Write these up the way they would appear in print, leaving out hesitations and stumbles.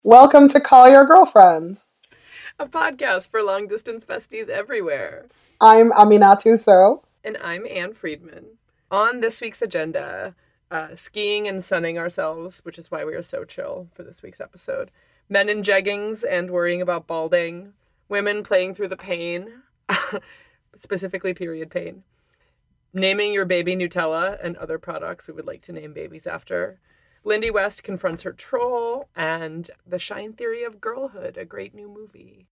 Welcome to Call Your Girlfriend. A podcast for long-distance besties everywhere. I'm Aminatu So. And I'm Anne Friedman. On this week's agenda, skiing and sunning ourselves, which is why we are so chill for this week's episode. Men in jeggings and worrying about balding. Women playing through the pain, specifically period pain. Naming your baby Nutella and other products we would like to name babies after. Lindy West confronts her troll, and The Shine Theory of Girlhood, a great new movie.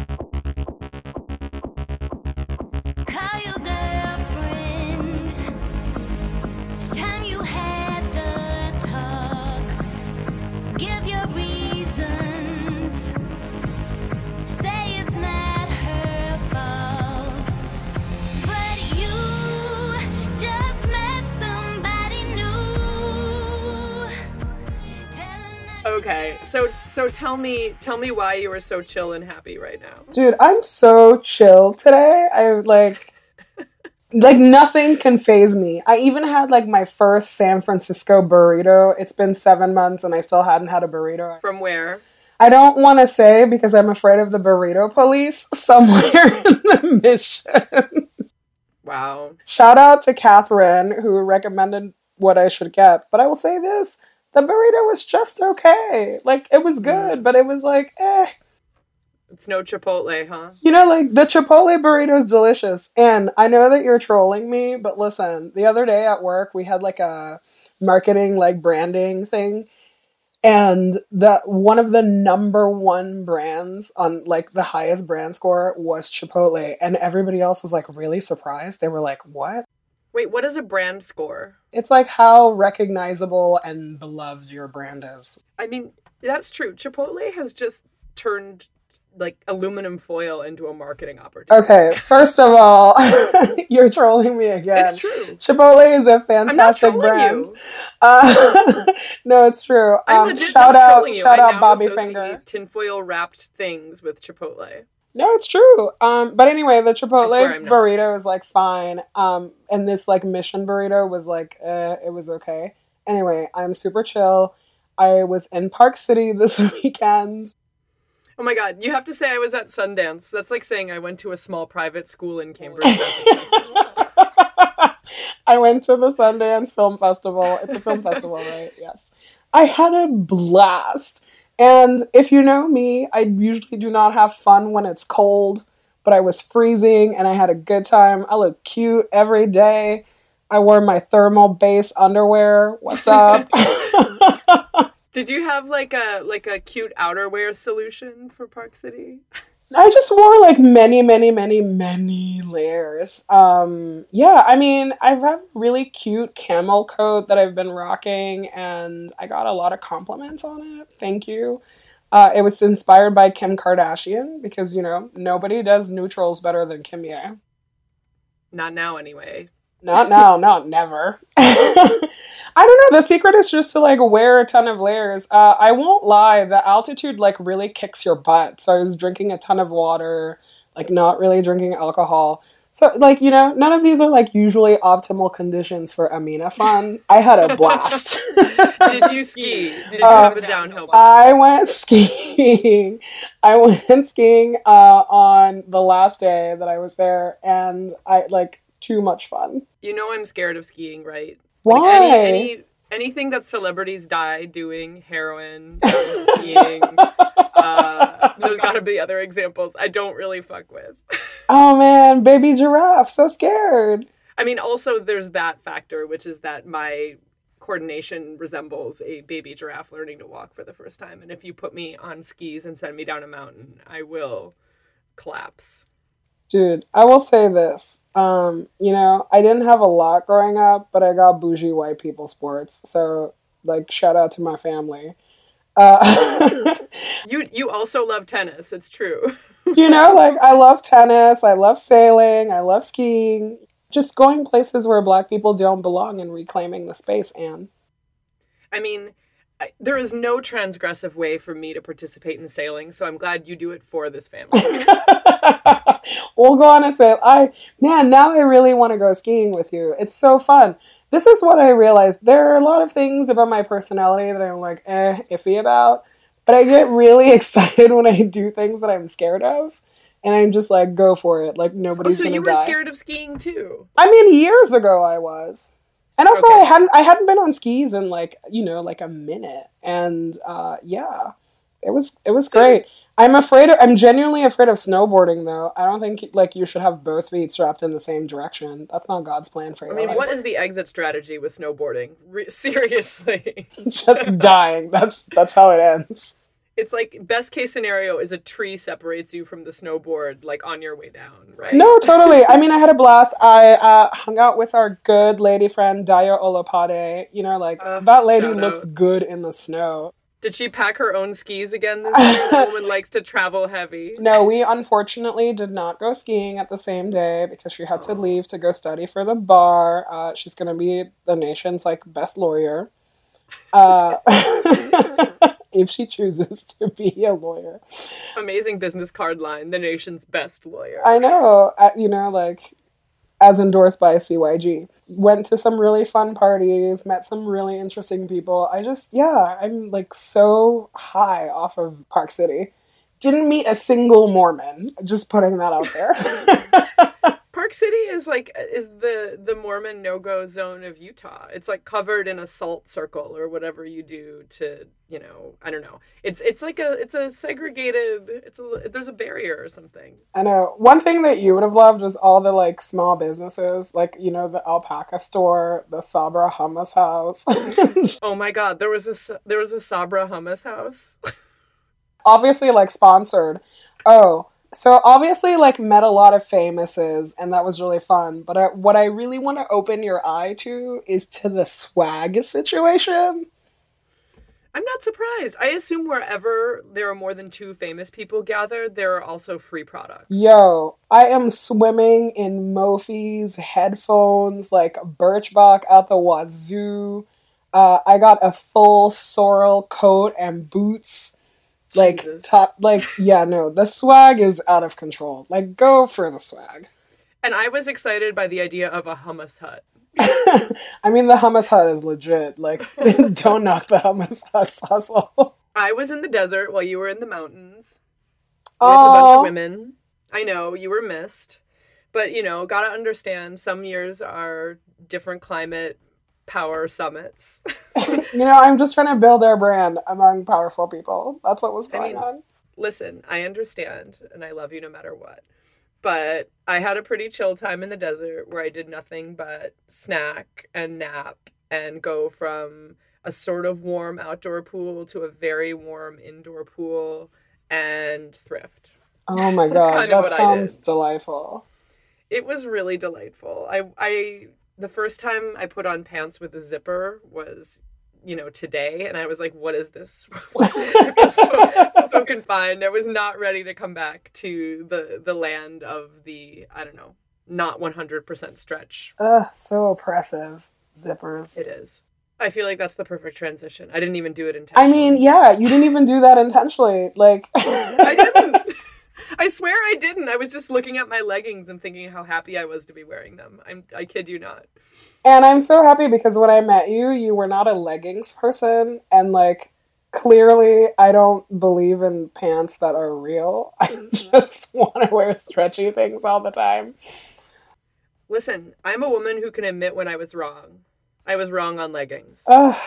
Call your girlfriend. It's time you had the talk. Give your reasons. Say it's not her fault. But you just met somebody new. Okay, so tell me why you are so chill and happy right now. Dude, I'm so chill today. I like nothing can faze me. I even had my first San Francisco burrito. It's been 7 months and I still hadn't had a burrito. From where? I don't want to say because I'm afraid of the burrito police somewhere in the Mission. Wow. Shout out to Catherine who recommended what I should get. But I will say this. The burrito was just okay. It was good, but it was eh. It's no Chipotle, huh? The Chipotle burrito is delicious. And I know that you're trolling me, but listen, the other day at work, we had a marketing, branding thing. And one of the number one brands on, the highest brand score was Chipotle. And everybody else was, really surprised. They were like, what? Wait, what is a brand score? It's how recognizable and beloved your brand is. I mean, that's true. Chipotle has just turned aluminum foil into a marketing opportunity. Okay, first of all, you're trolling me again. It's true. Chipotle is a fantastic brand. No, it's true. Shout out Bobby Finger. Tinfoil wrapped things with Chipotle. No, it's true. But anyway, the Chipotle burrito is fine. And this Mission burrito was it was okay. Anyway, I'm super chill. I was in Park City this weekend. Oh my god, you have to say I was at Sundance. That's like saying I went to a small private school in Cambridge, Massachusetts. I went to the Sundance Film Festival. It's a film festival, right? Yes. I had a blast. And if you know me, I usually do not have fun when it's cold, but I was freezing and I had a good time. I look cute every day. I wore my thermal base underwear. What's up? Did you have a cute outerwear solution for Park City? I just wore many layers. Yeah, I mean, I've had a really cute camel coat that I've been rocking and I got a lot of compliments on it. Thank you. It was inspired by Kim Kardashian because, nobody does neutrals better than Kim Ye. Not now, anyway. Not now, not never. I don't know, the secret is just to wear a ton of layers. I won't lie, the altitude really kicks your butt. So I was drinking a ton of water, not really drinking alcohol. So none of these are usually optimal conditions for Amina fun. I had a blast. Did you ski? Did you have a downhill? I went skiing. On the last day that I was there and I too much fun. I'm scared of skiing, right? Why? Anything that celebrities die doing, heroin, skiing, there's gotta be other examples I don't really fuck with. Oh man, baby giraffe, so scared. I mean, also there's that factor, which is that my coordination resembles a baby giraffe learning to walk for the first time. And if you put me on skis and send me down a mountain, I will collapse. Dude, I will say this. I didn't have a lot growing up, but I got bougie white people sports. So, shout out to my family. You also love tennis. It's true. I love tennis. I love sailing. I love skiing. Just going places where Black people don't belong and reclaiming the space, Anne. I mean, there is no transgressive way for me to participate in sailing, so I'm glad you do it for this family. We'll go on a sail. Now I really want to go skiing with you. It's so fun. This is what I realized. There are a lot of things about my personality that I'm iffy about. But I get really excited when I do things that I'm scared of. And I'm just like, go for it. Like, nobody's So gonna you were die. scared of skiing too? I mean, years ago I was. And also Okay. I hadn't been on skis in like, like a minute. And yeah. It was So- great. I'm genuinely afraid of snowboarding though. I don't think like you should have both feet strapped in the same direction. That's not God's plan for I your mean, life. what is the exit strategy with snowboarding? Seriously. Just dying. That's how it ends. It's like best case scenario is a tree separates you from the snowboard like on your way down, right? No, totally. I mean, I had a blast. I hung out with our good lady friend Daya Olapade. That lady shout looks out. good in the snow. Did she pack her own skis again this year? The woman likes to travel heavy. No, we unfortunately did not go skiing at the same day because she had to leave to go study for the bar. She's going to be the nation's best lawyer. If she chooses to be a lawyer. Amazing business card line. The nation's best lawyer. I know, as endorsed by CYG. Went to some really fun parties, met some really interesting people. I'm so high off of Park City. Didn't meet a single Mormon. Just putting that out there. Park City is the Mormon no-go zone of Utah. It's like covered in a salt circle or whatever you do to, I don't know. It's a segregated, there's a barrier or something. I know. One thing that you would have loved was all the small businesses, the alpaca store, the Sabra hummus house. Oh my God, there was a Sabra hummus house. Obviously sponsored. Oh, so obviously met a lot of famouses, and that was really fun. But what I really want to open your eye to is to the swag situation. I'm not surprised. I assume wherever there are more than two famous people gathered, there are also free products. Yo, I am swimming in Mophie's headphones, Birchbach out the wazoo. I got a full sorrel coat and boots. Jesus. The swag is out of control. Go for the swag. And I was excited by the idea of a hummus hut. I mean, the hummus hut is legit. Don't knock the hummus hut's hustle. I was in the desert while you were in the mountains. With a bunch of women. I know, you were missed. But, gotta understand, some years are different climate power summits. I'm just trying to build our brand among powerful people. That's what was going on. Listen, I understand, and I love you no matter what. But I had a pretty chill time in the desert where I did nothing but snack and nap and go from a sort of warm outdoor pool to a very warm indoor pool and thrift. Oh my That's God, kind of that what I sounds did. delightful. It was really delightful. The first time I put on pants with a zipper was, today, and I was like, what is this? I feel so confined. I was not ready to come back to the land of the, I don't know, not 100% stretch. Ugh, so oppressive. Zippers. It is. I feel like that's the perfect transition. I didn't even do it intentionally. I mean, yeah, you didn't even do that intentionally. I didn't. I swear I didn't. I was just looking at my leggings and thinking how happy I was to be wearing them. I kid you not. And I'm so happy because when I met you, you were not a leggings person. And clearly I don't believe in pants that are real. I just want to wear stretchy things all the time. Listen, I'm a woman who can admit when I was wrong. I was wrong on leggings.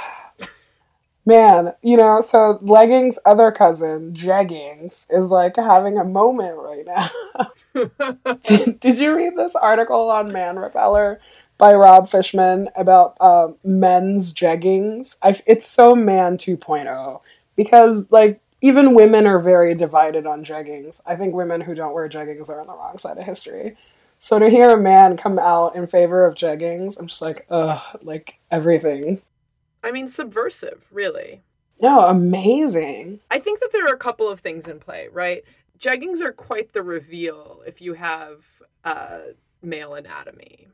Man, so leggings' other cousin, jeggings, is having a moment right now. Did you read this article on Man Repeller by Rob Fishman about men's jeggings? It's so Man 2.0 because even women are very divided on jeggings. I think women who don't wear jeggings are on the wrong side of history. So to hear a man come out in favor of jeggings, I'm just everything. I mean, subversive, really. No, amazing. I think that there are a couple of things in play, right? Jeggings are quite the reveal if you have male anatomy.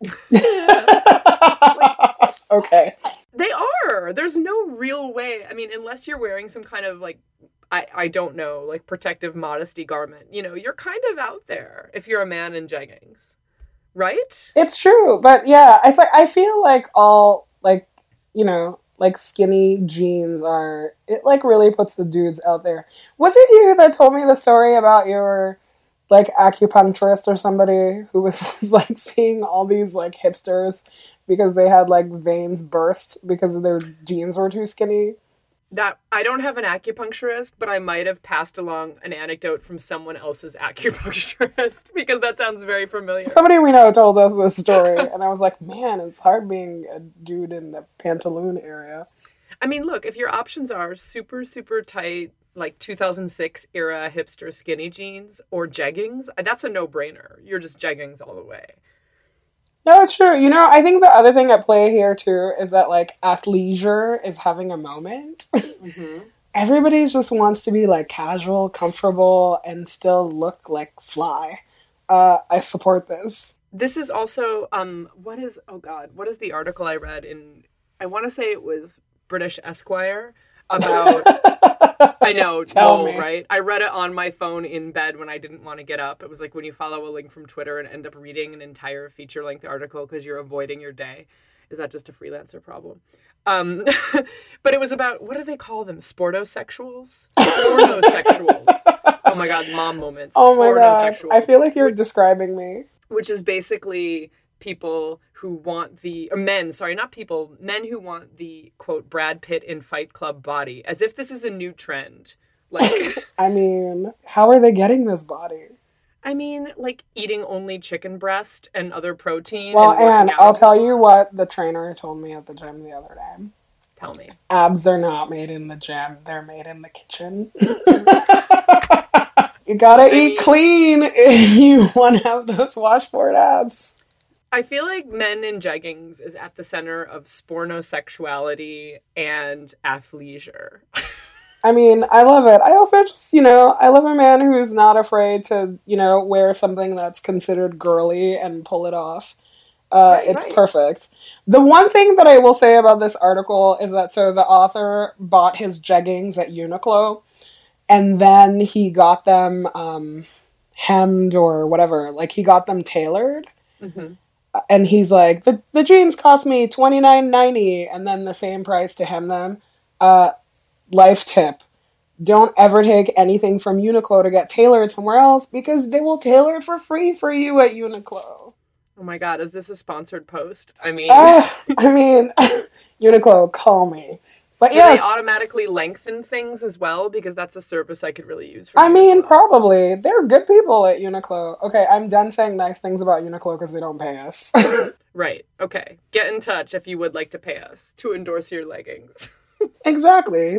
Okay. They are. There's no real way. I mean, unless you're wearing some kind of I don't know, protective modesty garment. You're kind of out there if you're a man in jeggings, right? It's true, but yeah, it's I feel all like skinny jeans are, it like really puts the dudes out there. Was it you that told me the story about your like acupuncturist or somebody who was like seeing all these like hipsters because they had like veins burst because their jeans were too skinny? That I don't have an acupuncturist, but I might have passed along an anecdote from someone else's acupuncturist because that sounds very familiar. Somebody we know told us this story, and I was like, man, it's hard being a dude in the pantaloon area. I mean, look, if your options are super, super tight, like 2006 era hipster skinny jeans or jeggings, that's a no-brainer. You're just jeggings all the way. No, it's true. You know, I think the other thing at play here, too, is that, like, athleisure is having a moment. Mm-hmm. Everybody just wants to be, like, casual, comfortable, and still look, like, fly. I support this. This is also, what is the article I read in, I want to say it was British Esquire, about... I know, Tell me. Right? I read it on my phone in bed when I didn't want to get up. It was like when you follow a link from Twitter and end up reading an entire feature-length article because you're avoiding your day. Is that just a freelancer problem? But it was about, what do they call them? Sportosexuals? Spornosexuals. Oh my god, mom moments. Oh my god. Spornosexuals. I feel like you're describing me. Which is basically people who want men who want the, quote, Brad Pitt in Fight Club body, as if this is a new trend. Like, I mean, how are they getting this body? I mean, like, eating only chicken breast and other protein. Well, and Anne, working I'll out. tell you what the trainer told me at the gym the other day. Tell me. Abs are not made in the gym, they're made in the kitchen. You gotta eat clean if you want to have those washboard abs. I feel like men in jeggings is at the center of spornosexuality and athleisure. I mean, I love it. I also just, I love a man who's not afraid to, wear something that's considered girly and pull it off. It's right. perfect. The one thing that I will say about this article is that, so the author bought his jeggings at Uniqlo, and then he got them hemmed or whatever. Like, he got them tailored. Mm-hmm. And he's like, the jeans cost me $29.90, and then the same price to hem them. Life tip. Don't ever take anything from Uniqlo to get tailored somewhere else, because they will tailor it for free for you at Uniqlo. Oh my god, is this a sponsored post? I mean... Uniqlo, call me. But do yes, they automatically lengthen things as well? Because that's a service I could really use for I mean, Uniqlo. probably. They're good people at Uniqlo. Okay, I'm done saying nice things about Uniqlo because they don't pay us. Right, okay. Get in touch if you would like to pay us to endorse your leggings. Exactly.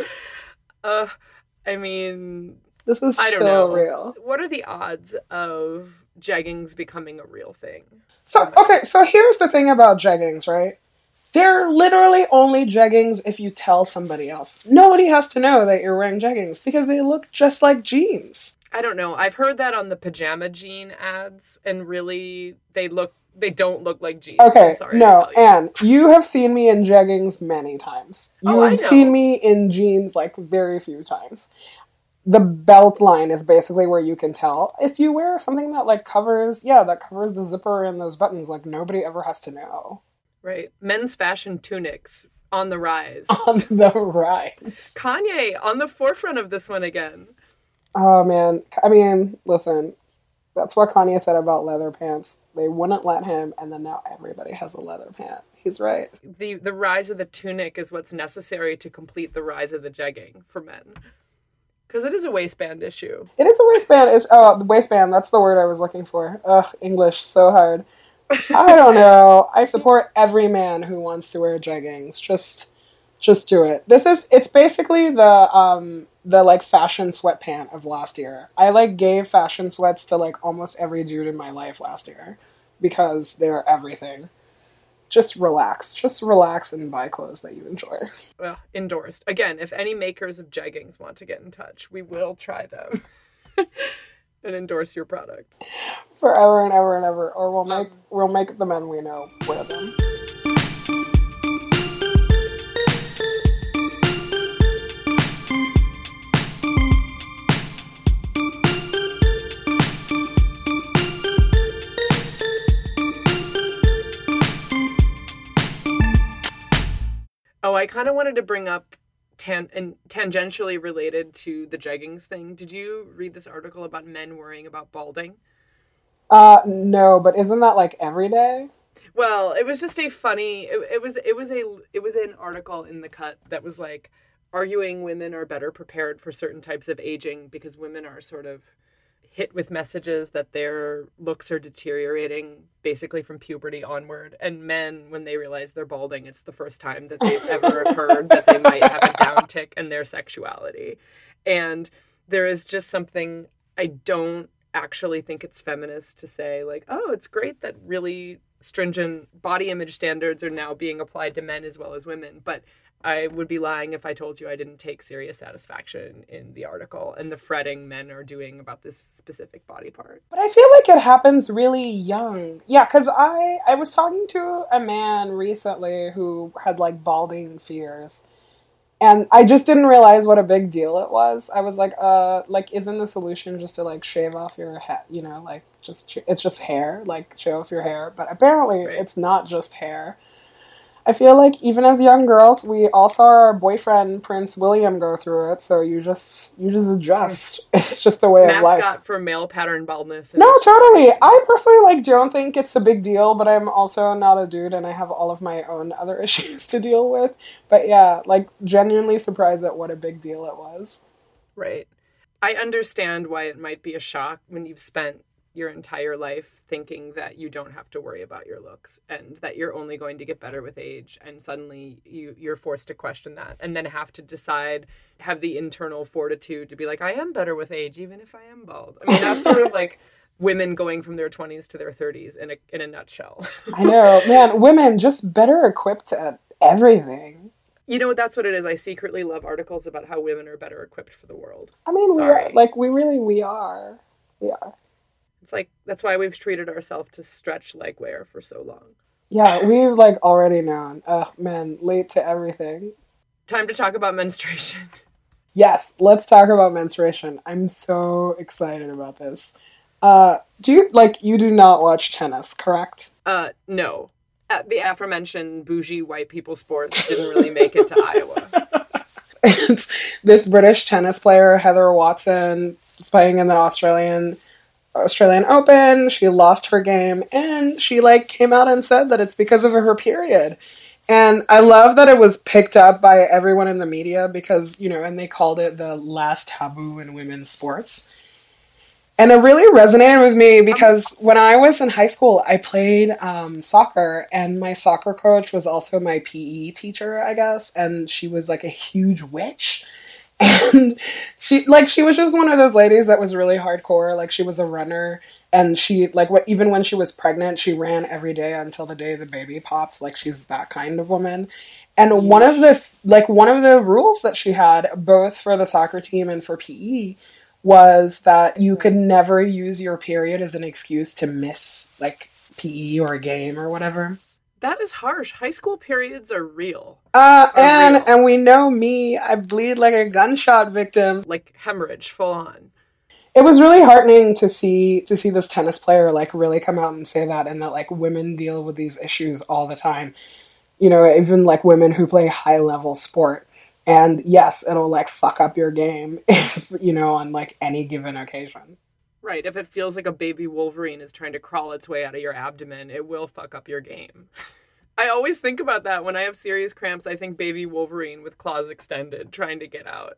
I mean... This is I don't so know. real. What are the odds of jeggings becoming a real thing? So here's the thing about jeggings, right? They're literally only jeggings if you tell somebody else. Nobody has to know that you're wearing jeggings because they look just like jeans. I don't know. I've heard that on the pajama jean ads, and really, they don't look like jeans. Okay, I'm sorry no, to tell you. Anne, you have seen me in jeggings many times. Oh, I You've know. seen me in jeans like very few times. The belt line is basically where you can tell. If you wear something that like covers the zipper and those buttons, like nobody ever has to know. Right. Men's fashion tunics on the rise. On the rise. Kanye on the forefront of this one again. Oh man, I mean, listen, that's what Kanye said about leather pants. They wouldn't let him, and then now everybody has a leather pant. He's right. The rise of the tunic is what's necessary to complete the rise of the jegging for men. Because it is a waistband issue. It is a waistband. The waistband, that's the word I was looking for. Ugh, English, so hard. I don't know. I support every man who wants to wear jeggings. Just do it. It's basically the like fashion sweatpant of last year. I like gave fashion sweats to like almost every dude in my life last year because they're everything. Just relax and buy clothes that you enjoy. Well, endorsed. Again, if any makers of jeggings want to get in touch, we will try them and endorse your product. Forever and ever and ever. Or we'll make the men we know wear them. Oh, I kind of wanted to bring up and tangentially related to the jeggings thing. Did you read this article about men worrying about balding? No, but isn't that like every day? Well, it was just a funny. It was an article in The Cut that was like arguing women are better prepared for certain types of aging because women are sort of hit with messages that their looks are deteriorating basically from puberty onward, and men, when they realize they're balding, it's the first time that they've ever heard that they might have a downtick in their sexuality. And there is just something, I don't actually think it's feminist to say like, oh, it's great that really stringent body image standards are now being applied to men as well as women, but I would be lying if I told you I didn't take serious satisfaction in the article and the fretting men are doing about this specific body part. But I feel like it happens really young. Yeah, because I was talking to a man recently who had like balding fears. And I just didn't realize what a big deal it was. I was like, isn't the solution just to like shave off your head? You know, like it's just hair, like shave off your hair. But apparently It's not just hair. I feel like even as young girls, we all saw our boyfriend Prince William go through it. So you just adjust. It's just a way of life. Mascot for male pattern baldness. No, totally. I personally like don't think it's a big deal, but I'm also not a dude and I have all of my own other issues to deal with. But yeah, like genuinely surprised at what a big deal it was. Right. I understand why it might be a shock when you've spent your entire life thinking that you don't have to worry about your looks and that you're only going to get better with age, and suddenly you're forced to question that and then have to decide, have the internal fortitude to be like, I am better with age even if I am bald. I mean, that's sort of like women going from their 20s to their 30s in a nutshell. I know, man, women just better equipped at everything. You know, that's what it is. I secretly love articles about how women are better equipped for the world. I mean, we are. It's like, that's why we've treated ourselves to stretch leg wear for so long. Yeah, we've like already known. Men, late to everything. Time to talk about menstruation. Yes, let's talk about menstruation. I'm so excited about this. You do not watch tennis, correct? No. The aforementioned bougie white people sports didn't really make it to Iowa. It's this British tennis player, Heather Watson, is playing in the Australian Open. She lost her game and she like came out and said that it's because of her period. And I love that it was picked up by everyone in the media because, you know, and they called it the last taboo in women's sports. And it really resonated with me because when I was in high school, I played soccer, and my soccer coach was also my PE teacher, I guess. And she was like a huge witch. And she was just one of those ladies that was really hardcore. Like, she was a runner, and she, even when she was pregnant, she ran every day until the day the baby pops. Like, she's that kind of woman. And one of the rules that she had, both for the soccer team and for PE, was that you could never use your period as an excuse to miss, like, PE or a game or whatever. That is harsh. High school periods are real. And we know me, I bleed like a gunshot victim. Like hemorrhage, full on. It was really heartening to see this tennis player, like, really come out and say that, and that, like, women deal with these issues all the time. You know, even, like, women who play high-level sport. And yes, it'll, like, fuck up your game, if, you know, on, like, any given occasion. Right, if it feels like a baby Wolverine is trying to crawl its way out of your abdomen, it will fuck up your game. I always think about that when I have serious cramps. I think baby Wolverine with claws extended, trying to get out.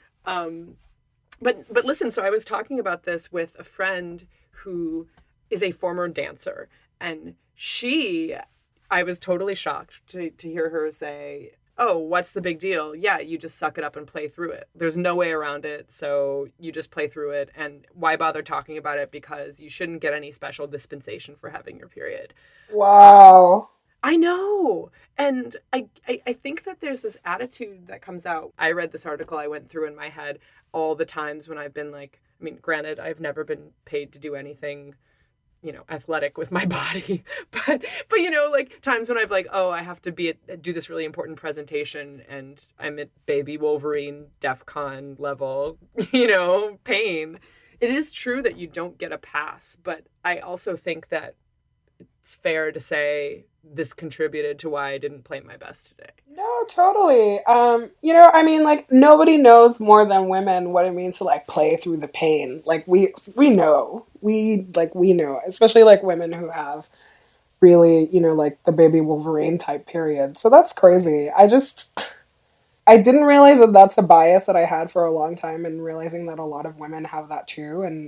But listen, so I was talking about this with a friend who is a former dancer, and I was totally shocked to hear her say, oh, what's the big deal? Yeah, you just suck it up and play through it. There's no way around it, so you just play through it. And why bother talking about it? Because you shouldn't get any special dispensation for having your period. Wow. I know. And I think that there's this attitude that comes out. I read this article, I went through in my head all the times when I've been like, I mean, granted, I've never been paid to do anything, you know, athletic with my body, but you know, like times when I've like, oh, I have to do this really important presentation and I'm at baby Wolverine DEFCON level, you know, pain. It is true that you don't get a pass, but I also think that it's fair to say this contributed to why I didn't play my best today. No, totally. I mean, like, nobody knows more than women what it means to, like, play through the pain. Like, we know. We know. Especially, like, women who have really, like, the baby Wolverine type period. So that's crazy. I didn't realize that that's a bias that I had for a long time, and realizing that a lot of women have that too. And,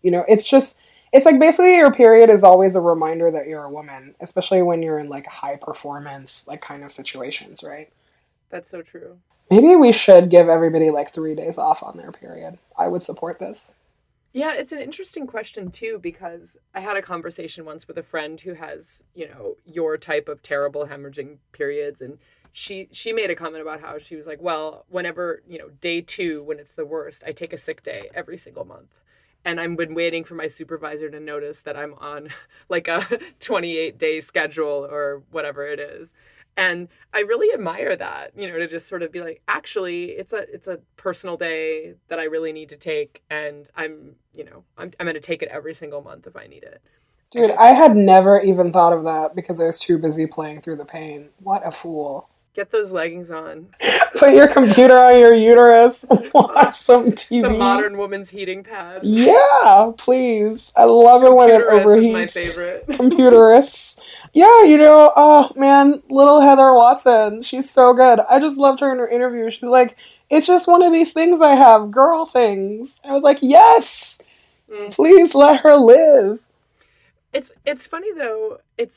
it's like basically your period is always a reminder that you're a woman, especially when you're in like high performance, like kind of situations, right? That's so true. Maybe we should give everybody like 3 days off on their period. I would support this. Yeah, it's an interesting question too, because I had a conversation once with a friend who has, your type of terrible hemorrhaging periods, and she made a comment about how she was like, well, whenever, day 2, when it's the worst, I take a sick day every single month. And I've been waiting for my supervisor to notice that I'm on like a 28-day schedule or whatever it is. And I really admire that, to just sort of be like, actually, it's a personal day that I really need to take. And I'm going to take it every single month if I need it. Dude, I had never even thought of that because I was too busy playing through the pain. What a fool. Get those leggings on. Put your computer on your uterus and watch some TV. The modern woman's heating pad. Yeah, please. I love it when it overheats. Is my favorite. Computerus. Yeah, oh man, little Heather Watson. She's so good. I just loved her in her interview. She's like, it's just one of these things I have, girl things. I was like, yes, please let her live. It's funny though. It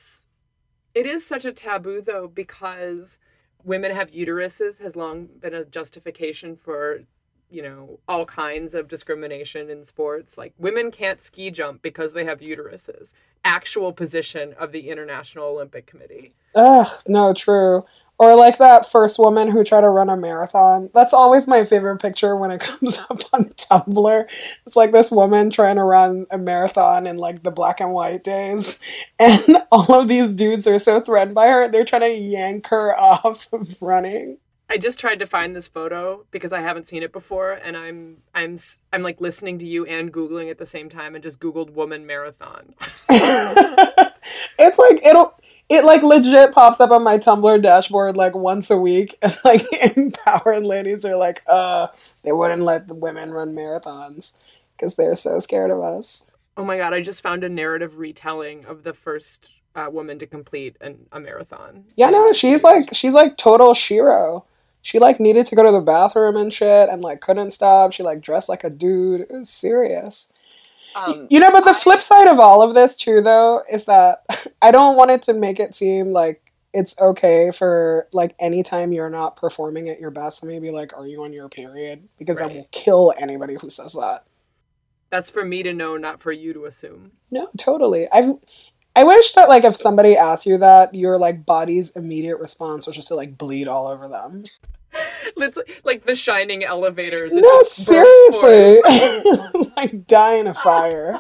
is such a taboo though, because women have uteruses has long been a justification for, all kinds of discrimination in sports. Like, women can't ski jump because they have uteruses. Actual position of the International Olympic Committee. Ugh, no, true. Or like that first woman who tried to run a marathon. That's always my favorite picture when it comes up on Tumblr. It's like this woman trying to run a marathon in like the black and white days. And all of these dudes are so threatened by her, they're trying to yank her off of running. I just tried to find this photo because I haven't seen it before, and I'm like listening to you and Googling at the same time, and just Googled woman marathon. It's like it like legit pops up on my Tumblr dashboard like once a week, and like empowered ladies are like, they wouldn't let the women run marathons because they're so scared of us. Oh my god, I just found a narrative retelling of the first woman to complete a marathon. Yeah, no, she's like total Shiro. She like needed to go to the bathroom and shit, and like couldn't stop. She like dressed like a dude. It was serious. But the flip side of all of this, too, though, is that I don't want it to make it seem like it's okay for, like, anytime you're not performing at your best, somebody be like, are you on your period? Because I will kill anybody who says that. That's for me to know, not for you to assume. No, totally. I wish that, like, if somebody asked you that, your, like, body's immediate response was just to, like, bleed all over them. It's like the Shining elevators. It no, just seriously. Like, die in a fire.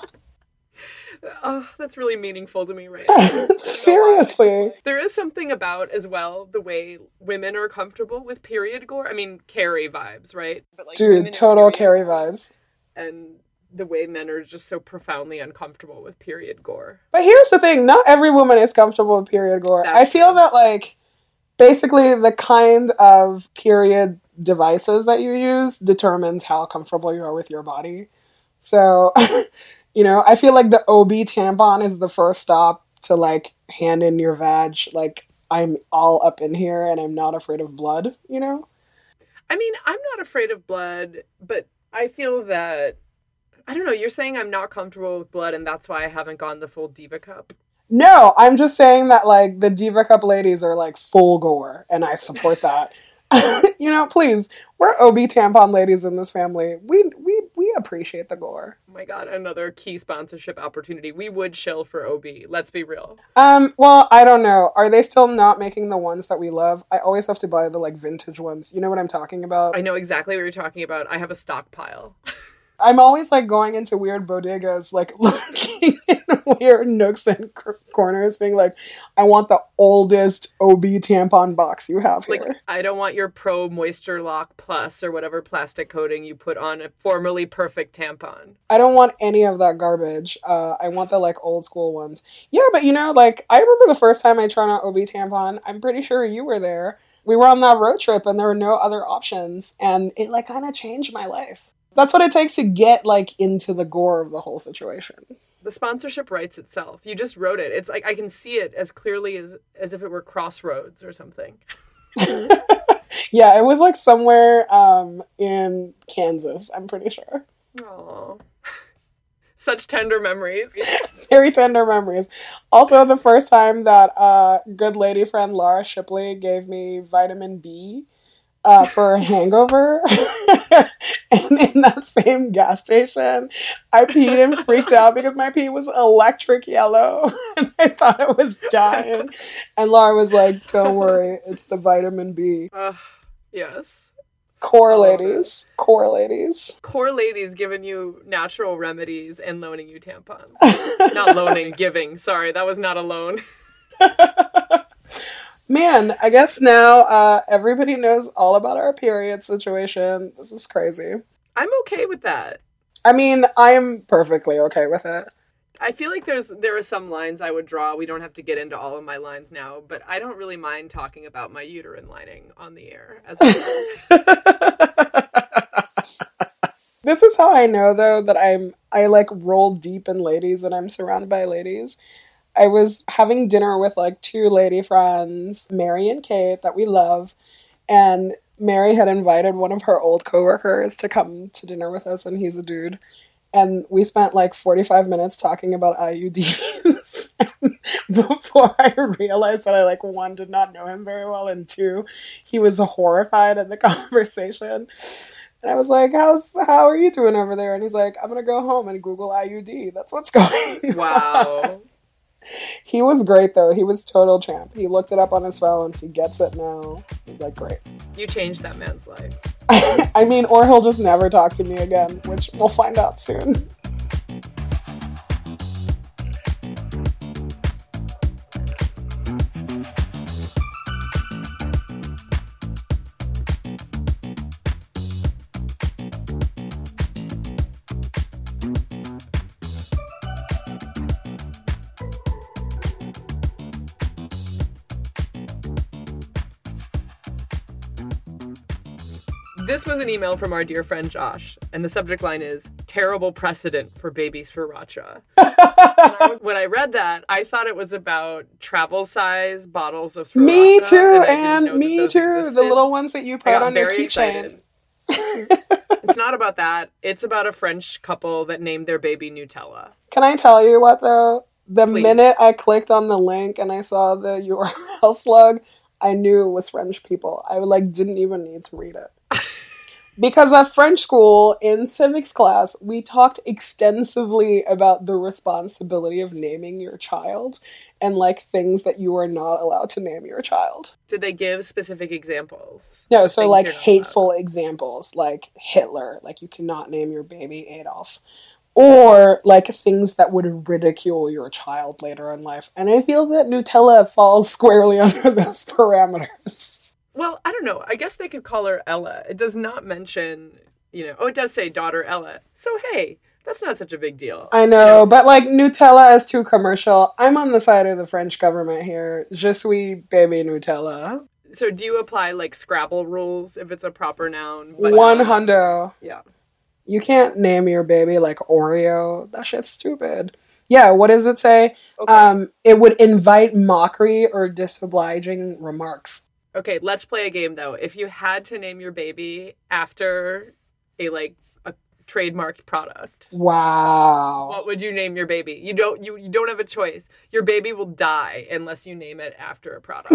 Oh, that's really meaningful to me right now. Seriously. There is something about, as well, the way women are comfortable with period gore. I mean, Carrie vibes, right? But, like, dude, total Carrie vibes. And the way men are just so profoundly uncomfortable with period gore. But here's the thing. Not every woman is comfortable with period gore. That's I feel true. that, like, basically the kind of period devices that you use determines how comfortable you are with your body. So, I feel like the OB tampon is the first stop to, like, hand in your vag. Like, I'm all up in here and I'm not afraid of blood, I mean, I'm not afraid of blood, but I feel that, I don't know, you're saying I'm not comfortable with blood and that's why I haven't gone the full Diva Cup. No, I'm just saying that, like, the Diva Cup ladies are, like, full gore, and I support that. Please, we're OB tampon ladies in this family. We appreciate the gore. Oh my god, another key sponsorship opportunity. We would shill for OB. Let's be real. Well, I don't know. Are they still not making the ones that we love? I always have to buy the, like, vintage ones. You know what I'm talking about? I know exactly what you're talking about. I have a stockpile. I'm always like going into weird bodegas, like looking in weird nooks and corners, being like, I want the oldest OB tampon box you have here. Like, I don't want your Pro Moisture Lock Plus or whatever plastic coating you put on a formerly perfect tampon. I don't want any of that garbage. I want the like old school ones. Yeah, but you know, like I remember the first time I tried on OB tampon. I'm pretty sure you were there. We were on that road trip and there were no other options, and it like kind of changed my life. That's what it takes to get like into the gore of the whole situation. The sponsorship writes itself. You just wrote it. It's like I can see it as clearly as if it were Crossroads or something. Yeah, it was like somewhere in Kansas, I'm pretty sure. Aww. Such tender memories. Very tender memories. Also, the first time that good lady friend Laura Shipley gave me vitamin B for a hangover. And in that same gas station, I peed and freaked out because my pee was electric yellow. And I thought it was dying. And Laura was like, don't worry, it's the vitamin B. Yes. Core ladies. Core ladies. Core ladies giving you natural remedies and loaning you tampons. Not loaning, giving. Sorry, that was not a loan. Man, I guess now everybody knows all about our period situation. This is crazy. I'm okay with that. I mean, I'm perfectly okay with it. I feel like there are some lines I would draw. We don't have to get into all of my lines now, but I don't really mind talking about my uterine lining on the air. This is how I know, though, that I like roll deep in ladies and I'm surrounded by ladies. I was having dinner with like two lady friends, Mary and Kate, that we love, and Mary had invited one of her old coworkers to come to dinner with us, and he's a dude. And we spent like 45 minutes talking about IUDs before I realized that I like, one, did not know him very well, and two, he was horrified at the conversation. And I was like, how are you doing over there? And he's like, I'm going to go home and Google IUD. That's what's going Wow. on. He was great, though. He was total champ. He looked it up on his phone. He gets it now. He's like, great. You changed that man's life. I mean, or he'll just never talk to me again, which we'll find out soon. This was an email from our dear friend Josh, and the subject line is terrible precedent for baby sriracha. When I read that, I thought it was about travel size bottles of sriracha. Me too, and and me too. The little ones that you put on your keychain. It's not about that. It's about a French couple that named their baby Nutella. Can I tell you what, though? The Please. minute I clicked on the link and I saw the URL slug, I knew it was French people. I like didn't even need to read it. Because at French school, in civics class, we talked extensively about the responsibility of naming your child and, like, things that you are not allowed to name your child. Did they give specific examples? No, so, Things like, you're not hateful examples, like Hitler. Like, you cannot name your baby Adolf. Or, like, things that would ridicule your child later in life. And I feel that Nutella falls squarely under those parameters. Well, I don't know. I guess they could call her Ella. It does not mention, it does say daughter Ella. So, hey, that's not such a big deal. I know, but like Nutella is too commercial. I'm on the side of the French government here. Je suis baby Nutella. So do you apply like Scrabble rules if it's a proper noun? One hundo. Yeah. You can't name your baby like Oreo. That shit's stupid. Yeah, what does it say? Okay. It would invite mockery or disobliging remarks. Okay, let's play a game though. If you had to name your baby after a trademarked product, wow, what would you name your baby? You don't have a choice. Your baby will die unless you name it after a product.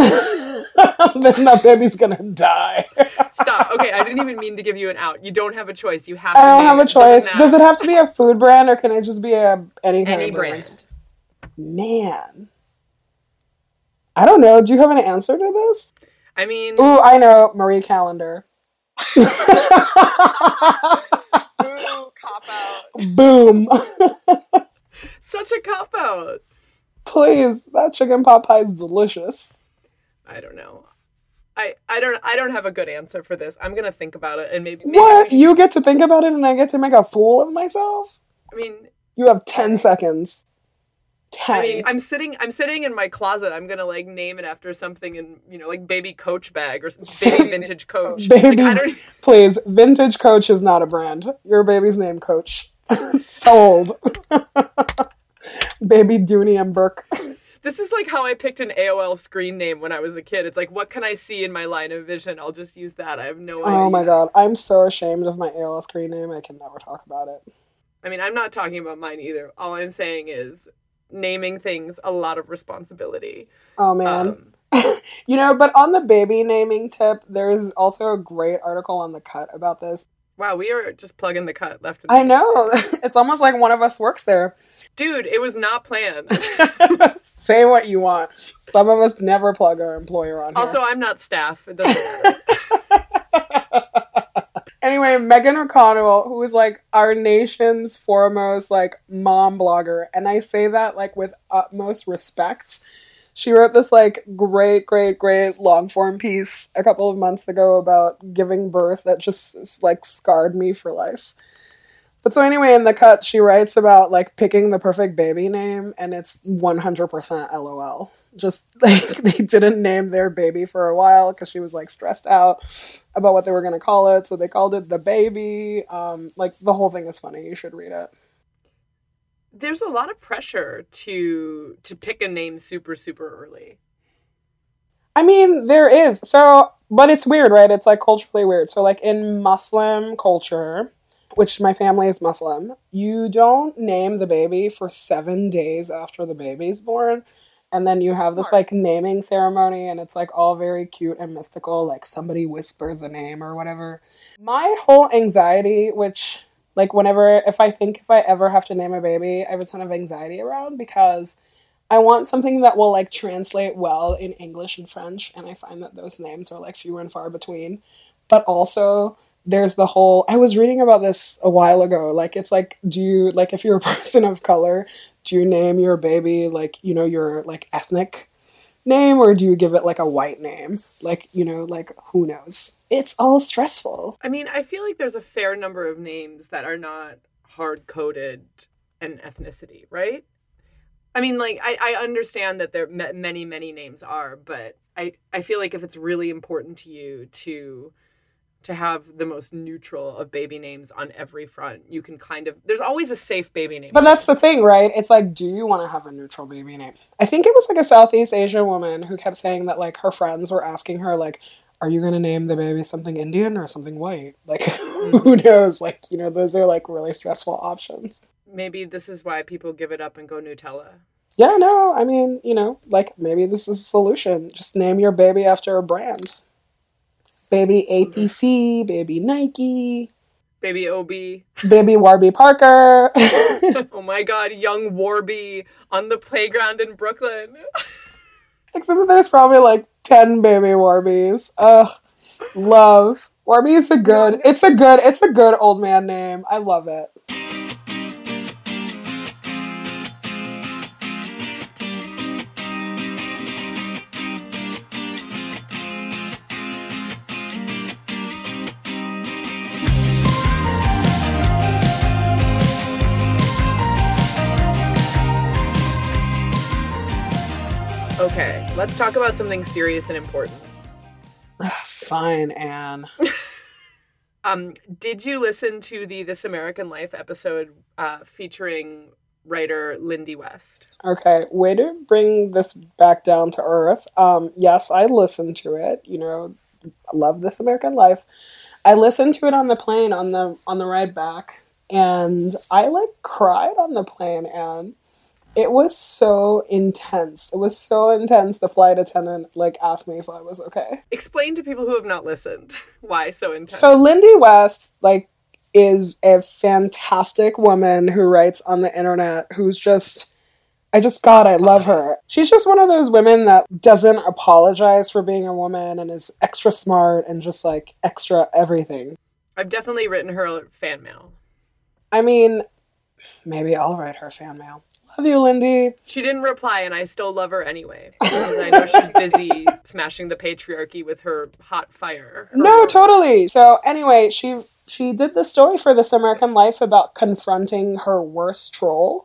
Then that baby's gonna die. Stop. Okay, I didn't even mean to give you an out. You don't have a choice. You have to. I don't have a it. choice. Does it have to be a food brand or can it just be any kind any of brand? Man, I don't know. Do you have an answer to this? I mean, ooh, I know. Marie Callender. Ooh, cop Boom. Such a cop-out. Please, that chicken pot pie is delicious. I don't know. I don't have a good answer for this. I'm gonna think about it and maybe I What? should- You get to think about it and I get to make a fool of myself? I mean, You have 10 seconds. 10. I'm sitting in my closet. I'm gonna like name it after something in like baby Coach bag or baby vintage Coach. Baby, Like, I don't. please, Vintage Coach is not a brand. Your baby's name Coach. Sold. Baby Dooney and Burke. This is like how I picked an AOL screen name when I was a kid. It's like, what can I see in my line of vision? I'll just use that. I have no idea. Oh my god, I'm so ashamed of my AOL screen name. I can never talk about it. I mean, I'm not talking about mine either. All I'm saying is naming things a lot of responsibility. Oh man. But on the baby naming tip, there's also a great article on The Cut about this. Wow, we are just plugging The Cut left and I right. know. It's almost like one of us works there. Dude, it was not planned. Say what you want. Some of us never plug our employer on here. Also, I'm not staff. It doesn't matter. Anyway, Megan O'Connell, who is like our nation's foremost like mom blogger, and I say that like with utmost respect. She wrote this like great long form piece a couple of months ago about giving birth that just like scarred me for life. But so anyway, in The Cut, she writes about like picking the perfect baby name, and it's 100% LOL. Just like they didn't name their baby for a while because she was like stressed out about what they were going to call it, so they called it The Baby. Like the whole thing is funny. You should read it. There's a lot of pressure to pick a name super early. I mean, there is. So, but it's weird, right? It's like culturally weird. So like in Muslim culture, which my family is Muslim, you don't name the baby for 7 days after the baby's born. And then you have this like naming ceremony, and it's like all very cute and mystical, like somebody whispers a name or whatever. My whole anxiety, which like if I ever have to name a baby, I have a ton of anxiety around because I want something that will like translate well in English and French, and I find that those names are like few and far between. But also there's the whole, I was reading about this a while ago, like it's like, if you're a person of color, do you name your baby like, your like ethnic name, or do you give it like a white name? Like, like who knows? It's all stressful. I mean, I feel like there's a fair number of names that are not hard-coded in ethnicity, right? I mean, like, I understand that there many names are, but I feel like if it's really important to you to have the most neutral of baby names on every front, you can there's always a safe baby name. But that's the thing, right? It's like, do you want to have a neutral baby name? I think it was like a Southeast Asian woman who kept saying that like her friends were asking her like, are you going to name the baby something Indian or something white? Like, who knows? Like, those are like really stressful options. Maybe this is why people give it up and go Nutella. Yeah, no, I mean, like maybe this is a solution. Just name your baby after a brand. Baby APC, baby Nike, Baby OB. baby Warby Parker. Oh my god, young Warby on the playground in Brooklyn. Except that there's probably like 10 baby Warbies. Ugh, love. Warby is it's a good old man name. I love it. Okay, let's talk about something serious and important. Fine, Anne. Did you listen to the This American Life episode featuring writer Lindy West? Okay, way to bring this back down to earth. Yes, I listened to it. I love This American Life. I listened to it on the plane on the ride back, and I like cried on the plane, and it was so intense. It was so intense. The flight attendant like asked me if I was okay. Explain to people who have not listened why so intense. So Lindy West like is a fantastic woman who writes on the internet, who's just, I love her. She's just one of those women that doesn't apologize for being a woman and is extra smart and just like extra everything. I've definitely written her fan mail. I mean, Maybe I'll write her fan mail. Love you, Lindy. She didn't reply, and I still love her anyway. Because I know she's busy smashing the patriarchy with her hot fire. Her No, words. totally. So anyway, she did the story for This American Life about confronting her worst troll.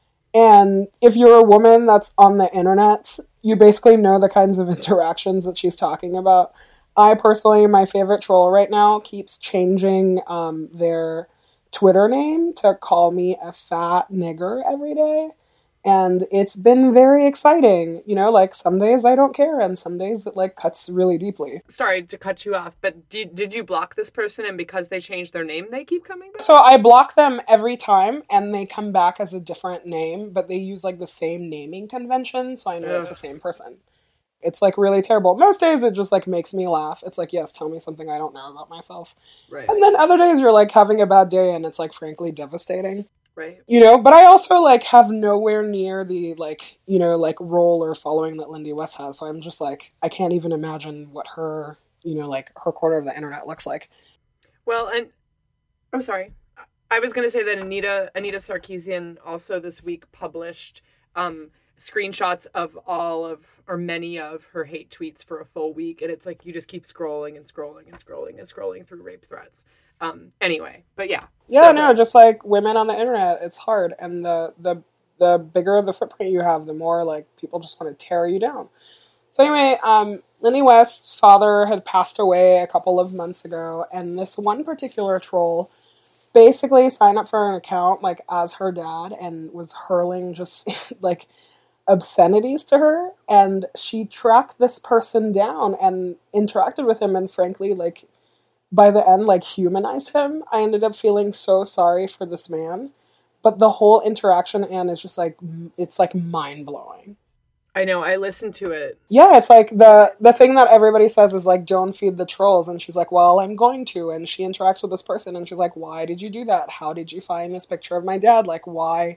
And if you're a woman that's on the internet, you basically know the kinds of interactions that she's talking about. I personally, my favorite troll right now keeps changing their Twitter name to call me a fat nigger every day. And it's been very exciting. You know, like some days I don't care and some days it like cuts really deeply. Sorry to cut you off, but did you block this person, and because they changed their name, they keep coming back? So I block them every time and they come back as a different name, but they use like the same naming convention, so I know it's the same person. It's like really terrible. Most days it just like makes me laugh. It's like, yes, tell me something I don't know about myself. Right. And then other days you're like having a bad day and it's like frankly devastating. Right. You know, but I also like have nowhere near the like, you know, like role or following that Lindy West has. So I'm just like, I can't even imagine what her, you know, like her corner of the internet looks like. Well, and oh, sorry. I was going to say that Anita Sarkeesian also this week published screenshots of all of, or many of, her hate tweets for a full week. And it's like you just keep scrolling and scrolling and scrolling and scrolling through rape threats. Anyway, but yeah. Yeah, so no, good. just like women on the internet, it's hard. And the bigger the footprint you have, the more like people just want to tear you down. So anyway, Lindy West's father had passed away a couple of months ago, and this one particular troll basically signed up for an account like as her dad and was hurling just like obscenities to her, and she tracked this person down and interacted with him and frankly like by the end like humanized him. I ended up feeling so sorry for this man, but the whole interaction, Anne, is just like it's like mind-blowing. I know, I listened to it. Yeah, it's like the thing that everybody says is like, don't feed the trolls. And she's like, well, I'm going to. And she interacts with this person and she's like, why did you do that? How did you find this picture of my dad? Like, why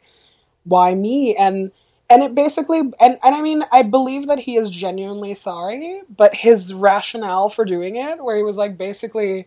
me? And it basically, and I mean, I believe that he is genuinely sorry, but his rationale for doing it, where he was like, basically,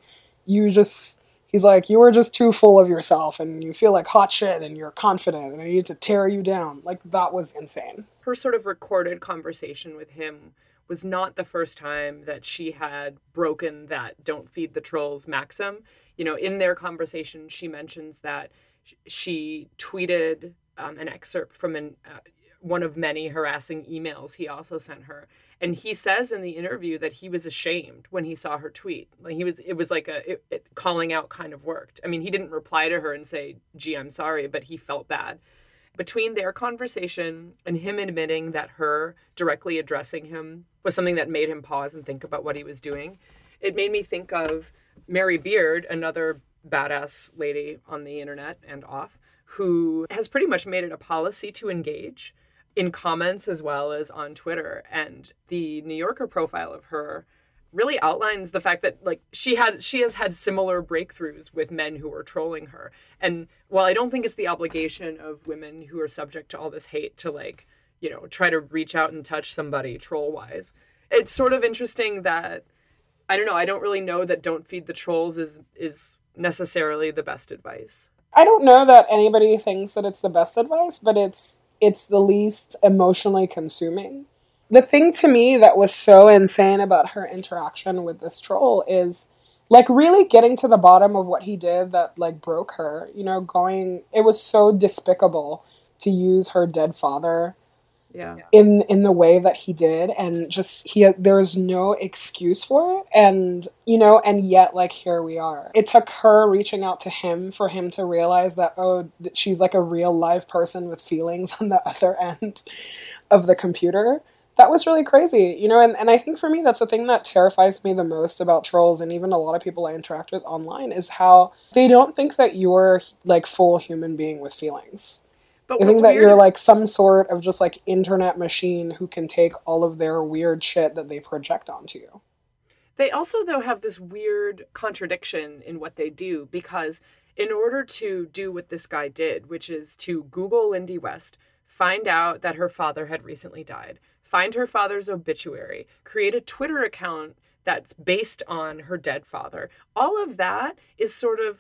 he's like, you were just too full of yourself and you feel like hot shit and you're confident and I need to tear you down. Like, that was insane. Her sort of recorded conversation with him was not the first time that she had broken that don't feed the trolls maxim. You know, in their conversation, she mentions that she tweeted an excerpt from one of many harassing emails he also sent her. And he says in the interview that he was ashamed when he saw her tweet. Like it was like it calling out kind of worked. I mean, he didn't reply to her and say, gee, I'm sorry, but he felt bad. Between their conversation and him admitting that her directly addressing him was something that made him pause and think about what he was doing, it made me think of Mary Beard, another badass lady on the internet and off, who has pretty much made it a policy to engage in comments as well as on Twitter. And the New Yorker profile of her really outlines the fact that like she has had similar breakthroughs with men who are trolling her. And while I don't think it's the obligation of women who are subject to all this hate to like, you know, try to reach out and touch somebody troll wise, it's sort of interesting that I don't know, I don't really know that don't feed the trolls is necessarily the best advice. I don't know that anybody thinks that it's the best advice, but it's the least emotionally consuming. The thing to me that was so insane about her interaction with this troll is like really getting to the bottom of what he did that like broke her, you know, it was so despicable to use her dead father in the way that he did, and just there was no excuse for it, and you know, and yet like here we are. It took her reaching out to him for him to realize that that she's like a real live person with feelings on the other end of the computer. That was really crazy, you know, and I think for me that's the thing that terrifies me the most about trolls, and even a lot of people I interact with online, is how they don't think that you're like full human being with feelings. But I think that you're like some sort of just like internet machine who can take all of their weird shit that they project onto you. They also, though, have this weird contradiction in what they do, because in order to do what this guy did, which is to Google Lindy West, find out that her father had recently died, find her father's obituary, create a Twitter account that's based on her dead father, all of that is sort of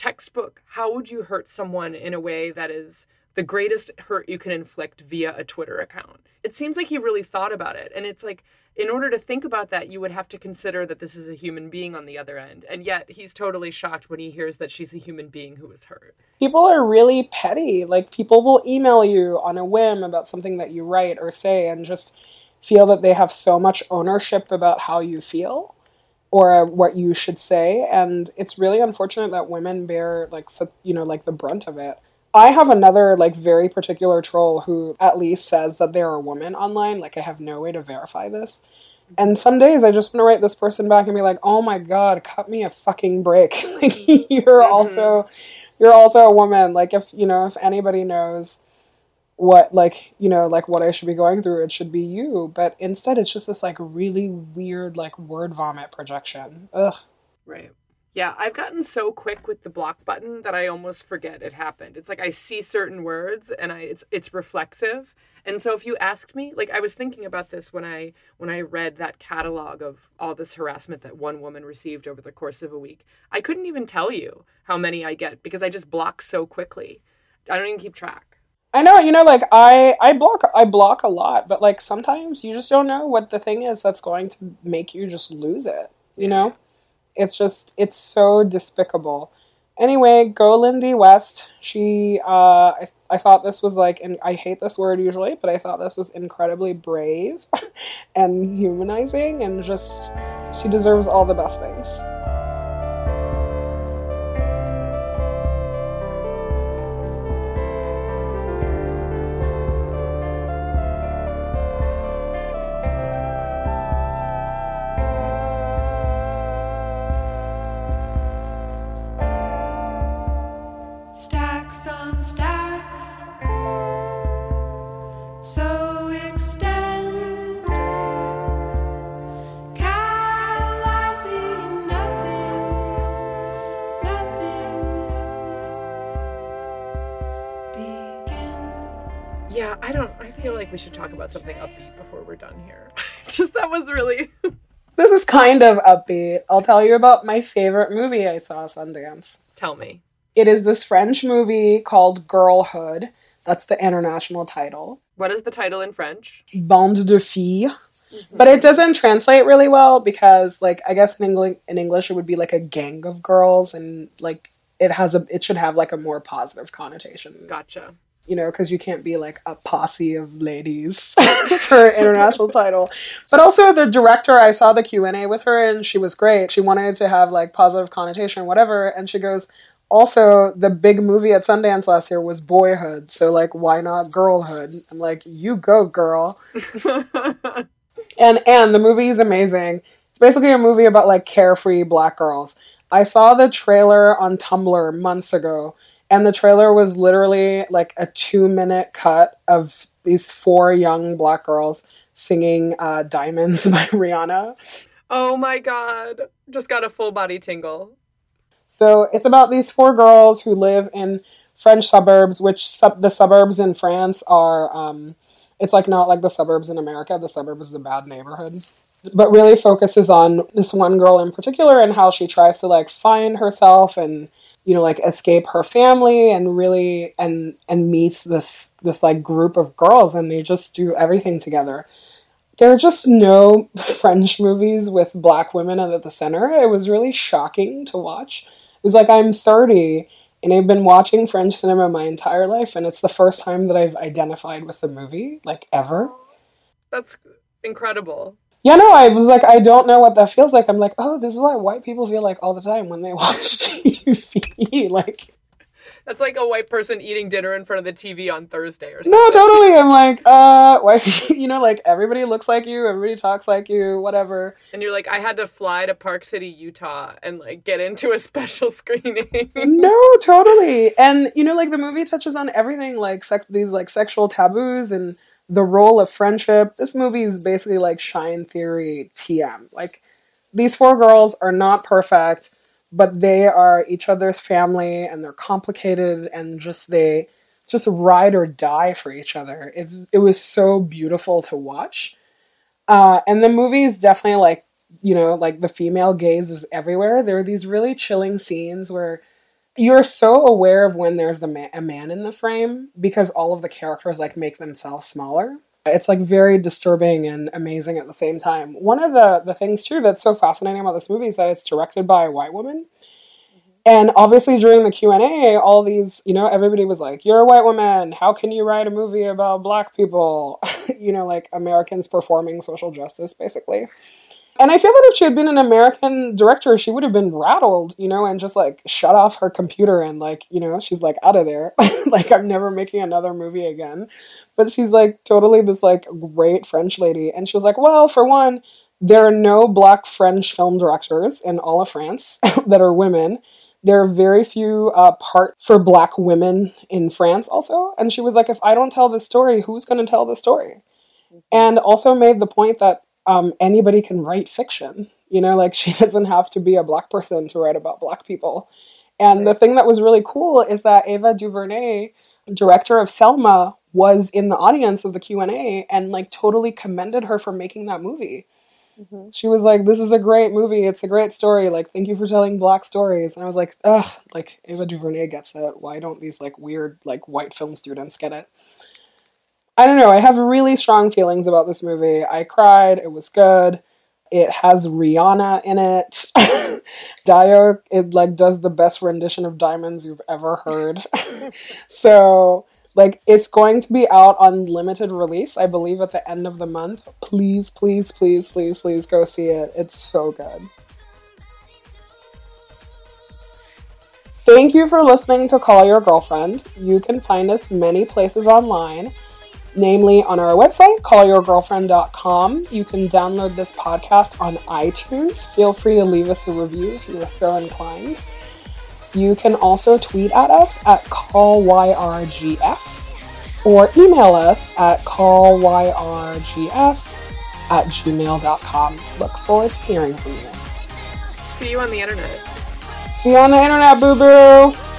textbook, how would you hurt someone in a way that is the greatest hurt you can inflict via a Twitter account? It seems like he really thought about it. And it's like, in order to think about that, you would have to consider that this is a human being on the other end. And yet he's totally shocked when he hears that she's a human being who was hurt. People are really petty. Like, people will email you on a whim about something that you write or say and just feel that they have so much ownership about how you feel or what you should say. And it's really unfortunate that women bear, like, like the brunt of it. I have another, like, very particular troll who at least says that they're a woman online. Like, I have no way to verify this. And some days I just want to write this person back and be like, oh my God, cut me a fucking break. Like, you're also a woman. Like, if anybody knows what, like, like what I should be going through, it should be you. But instead it's just this, like, really weird, like, word vomit projection. Ugh. Right. Yeah, I've gotten so quick with the block button that I almost forget it happened. It's like I see certain words and it's reflexive. And so if you asked me, like, I was thinking about this when I read that catalog of all this harassment that one woman received over the course of a week. I couldn't even tell you how many I get because I just block so quickly. I don't even keep track. I know, like, I block a lot, but, like, sometimes you just don't know what the thing is that's going to make you just lose it, you know? It's so despicable. Anyway, go Lindy West. She, I thought this was, like, and I hate this word usually, but I thought this was incredibly brave and humanizing, and just, she deserves all the best things. Stacks on stacks, so extend, catalyzing nothing begins. Yeah, I feel like we should talk about something upbeat before we're done here. Just that was really... This is kind of upbeat. I'll tell you about my favorite movie I saw Sundance. Tell me. It is this French movie called Girlhood. That's the international title. What is the title in French? Bande de filles. Mm-hmm. But it doesn't translate really well because, like, I guess in English it would be like a gang of girls, and, like, it should have, like, a more positive connotation. Gotcha. Because you can't be, like, a posse of ladies for an international title. But also the director, I saw the Q&A with her and she was great. She wanted to have, like, positive connotation, whatever, and she goes, also, the big movie at Sundance last year was Boyhood, so, like, why not Girlhood? I'm like, you go, girl. And the movie is amazing. It's basically a movie about, like, carefree black girls. I saw the trailer on Tumblr months ago, and the trailer was literally, like, a 2-minute cut of these 4 young black girls singing Diamonds by Rihanna. Oh my God. Just got a full body tingle. So it's about these 4 girls who live in French suburbs, which the suburbs in France are, it's like not like the suburbs in America. The suburb is the bad neighborhood. But really focuses on this one girl in particular and how she tries to, like, find herself and, like, escape her family and really, and meets this like group of girls, and they just do everything together. There are just no French movies with black women at the center. It was really shocking to watch. It was like, I'm 30 and I've been watching French cinema my entire life, and it's the first time that I've identified with the movie, like, ever. That's incredible. Yeah, no, I was like, I don't know what that feels like. I'm like, oh, this is what white people feel like all the time when they watch TV. Like, that's like a white person eating dinner in front of the TV on Thursday or something. No, totally. I'm like, white, like, everybody looks like you, everybody talks like you, whatever. And you're like, I had to fly to Park City, Utah, and, like, get into a special screening. No, totally. And, like, the movie touches on everything, like, these, like, sexual taboos and the role of friendship. This movie is basically, like, Shine Theory TM. Like, these 4 girls are not perfect, but they are each other's family, and they're complicated, and they just ride or die for each other. It was so beautiful to watch. And the movie is definitely, like, like, the female gaze is everywhere. There are these really chilling scenes where you're so aware of when there's a man in the frame because all of the characters like make themselves smaller. It's like very disturbing and amazing at the same time. One of the things too that's so fascinating about this movie is that it's directed by a white woman. And obviously during the Q&A, all these, everybody was like, you're a white woman. How can you write a movie about Black people? Like Americans performing social justice, basically. And I feel that if she had been an American director, she would have been rattled, and just like shut off her computer and like, she's like out of there. Like, I'm never making another movie again. But she's like totally this like great French lady. And she was like, well, for one, there are no Black French film directors in all of France that are women. There are very few parts for Black women in France also. And she was like, if I don't tell this story, who's going to tell the story? And also made the point that anybody can write fiction. Like she doesn't have to be a Black person to write about Black people. And the thing that was really cool is that Ava DuVernay, director of Selma, was in the audience of the Q&A and like totally commended her for making that movie. Mm-hmm. She was like, this is a great movie. It's a great story. Like, thank you for telling Black stories. And I was like, ugh, like Ava DuVernay gets it. Why don't these like weird like white film students get it? I don't know. I have really strong feelings about this movie. I cried. It was good. It has Rihanna in it. Dio, it like does the best rendition of Diamonds you've ever heard. So, like, it's going to be out on limited release, I believe, at the end of the month. Please, please, please, please, please go see it. It's so good. Thank you for listening to Call Your Girlfriend. You can find us many places online, namely on our website, callyourgirlfriend.com. You can download this podcast on iTunes. Feel free to leave us a review if you are so inclined. You can also tweet at us at callyrgf or email us at callyrgf@gmail.com. Look forward to hearing from you. See you on the internet. See you on the internet, boo-boo!